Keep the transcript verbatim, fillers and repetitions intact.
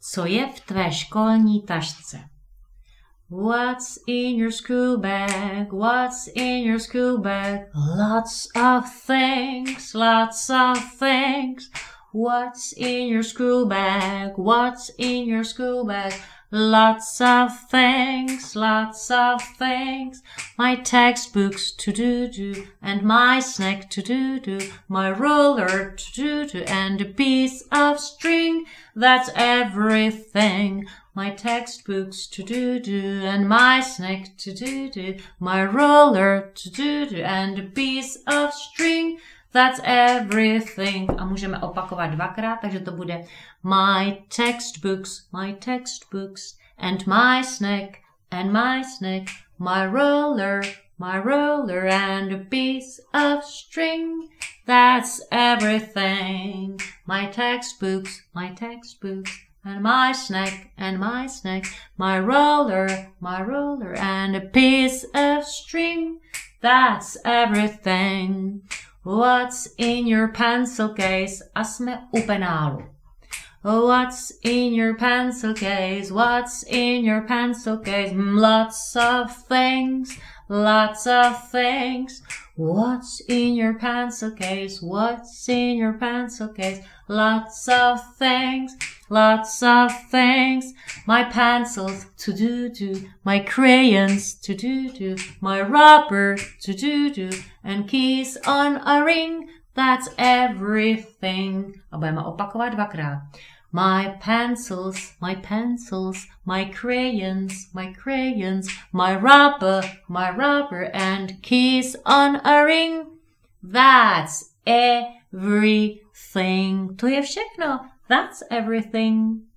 Co je v tvé školní tašce? What's in your school bag? What's in your school bag? Lots of things, lots of things. What's in your school bag? What's in your school bag? Lots of things, lots of things. My textbooks to-do-do, and my snack to-do-do, my ruler to-do-do, and a piece of string. That's everything. My textbooks to-do-do, and my snack to-do-do, my ruler to-do-do, and a piece of string. That's everything. A můžeme opakovat dvakrát, takže to bude my textbooks, my textbooks, and my snack, and my snack, my roller, my roller, and a piece of string. That's everything. My textbooks, my textbooks, and my snack, and my snack, my roller, my roller, and a piece of string. That's everything. What's in your pencil case? A jsme u penálu. What's in your pencil case? What's in your pencil case? Lots of things, lots of things. What's in your pencil case? What's in your pencil case? Lots of things, lots of things. My pencils to-do-do, my crayons to-do-do, my rubber to-do-do, and keys on a ring. That's everything. A budeme opakovat dvakrát. My pencils, my pencils, my crayons, my crayons, my rubber, my rubber, and keys on a ring. That's everything. To je všechno. That's everything.